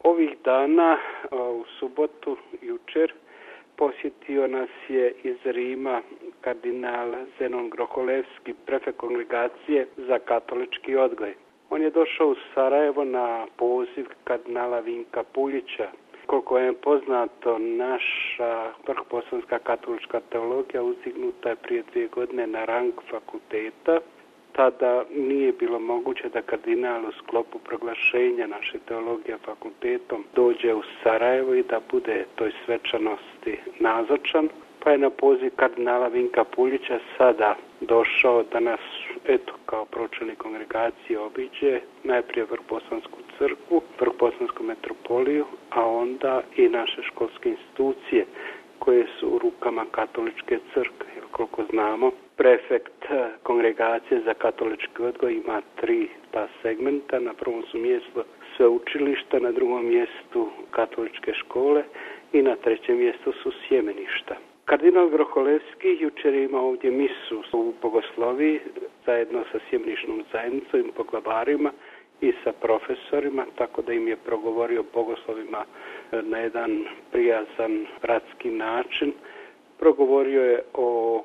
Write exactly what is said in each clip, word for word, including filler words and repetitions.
Ovih dana, u subotu, jučer, posjetio nas je iz Rima kardinal Zenon Groholevski, prefekt kongregacije za katolički odgoj. On je došao u Sarajevo na poziv kardinala Vinka Puljića. Koliko je poznato, naša vrhbosanska katolička teologija uzdignuta je prije dvije godine na rang fakulteta. Tada nije bilo moguće da kardinal u sklopu proglašenja naše teologije fakultetom dođe u Sarajevo i da bude toj svečanosti nazočan. Pa je na poziv kardinala Vinka Puljića sada došao da nas, eto, kao pročelnik kongregacije obiđe najprije Vrhbosansku crkvu, Vrhbosansku metropoliju, a onda i naše školske institucije koje su u rukama katoličke crkve. Jer koliko znamo, prefekt kongregacije za katolički odgoj ima tri ta segmenta. Na prvom su mjestu sveučilišta, na drugom mjestu katoličke škole i na trećem mjestu su sjemeništa. Kardinal Groholevski jučer je imao ovdje misu u bogosloviji zajedno sa sjemenišnom zajednicom i poglavarima i sa profesorima, tako da im je progovorio bogoslovima na jedan prijazan, bratski način. Progovorio je o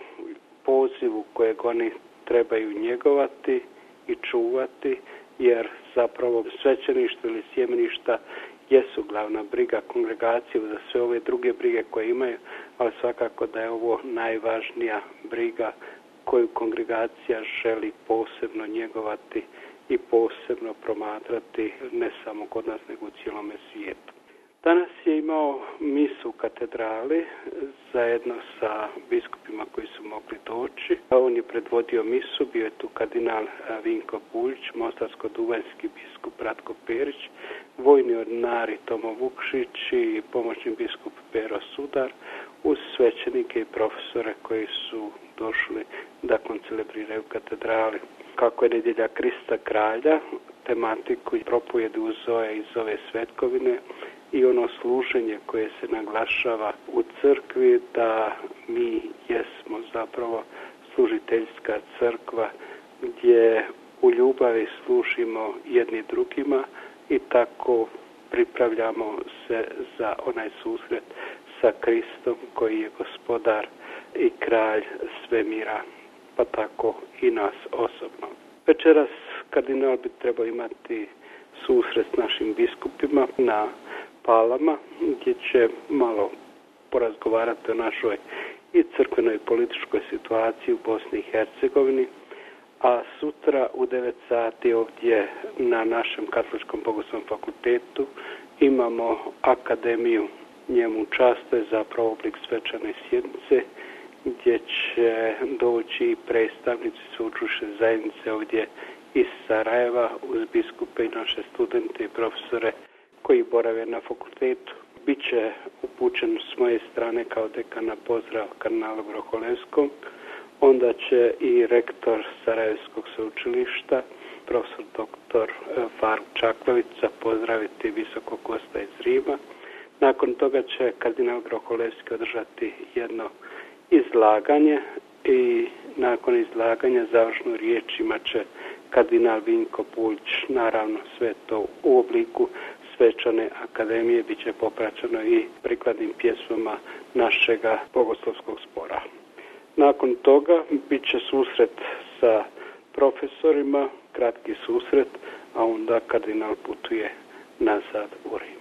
pozivu kojeg oni trebaju njegovati i čuvati, jer zapravo svećeništvo ili sjemeništa jesu glavna briga kongregacije za sve ove druge brige koje imaju, ali svakako da je ovo najvažnija briga koju kongregacija želi posebno njegovati i posebno promatrati ne samo kod nas nego u cijelome svijetu. Danas je imao misu u katedrali zajedno sa biskupima koji su mogli doći. On je predvodio misu, bio je tu kardinal Vinko Puljić, mostarsko-duvanjski biskup Ratko Perić, vojni ordinari Tomo Vukšić i pomoćni biskup Pero Sudar, uz svećenike i profesore koji su došli da koncelebriraju katedrali. Kako je nedjelja Krista kralja, tematiku propovjedi uz Zoe iz ove svetkovine i ono služenje koje se naglašava u crkvi, da mi jesmo zapravo služiteljska crkva gdje u ljubavi služimo jedni drugima i tako pripravljamo se za onaj susret sa Kristom koji je gospodar i kralj svemira, pa tako i nas osobno. Večeras kardinal bi trebao imati susret s našim biskupima na Palama, gdje će malo porazgovarati o našoj i crkvenoj i političkoj situaciji u Bosni i Hercegovini, a sutra u devet sati ovdje na našem katoličkom bogoslovnom fakultetu imamo akademiju. Njemu čast je zapravo oblik svečane sjednice gdje će doći predstavnici sveučilišne zajednice ovdje iz Sarajeva uz biskupe i naše studente i profesore koji borave na fakultetu. Biće upućen s moje strane kao dekana pozdrav kardinalu Groholevskom, onda će i rektor Sarajevskog sveučilišta, profesor doktor Faruk Čaklavica, pozdraviti visokog gosta iz Rima. Nakon toga će kardinal Groholevski održati jedno izlaganje i nakon izlaganja završnu riječ imat će kardinal Vinko Puljić, naravno sve to u obliku svečane akademije, bit će popraćeno i prikladnim pjesmama našega bogoslovskog zbora. Nakon toga bit će susret sa profesorima, kratki susret, a onda kardinal putuje nazad u Rim.